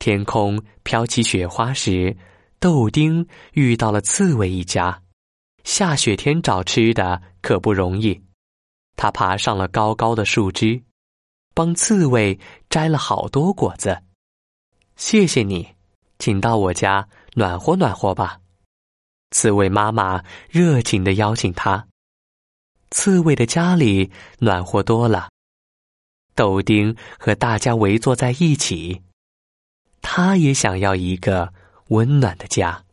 天空飘起雪花时，豆丁遇到了刺猬一家。下雪天找吃的可不容易，他爬上了高高的树枝，帮刺猬摘了好多果子。谢谢你，请到我家暖和暖和吧。刺猬妈妈热情地邀请他。刺猬的家里暖和多了，豆丁和大家围坐在一起，他也想要一个温暖的家。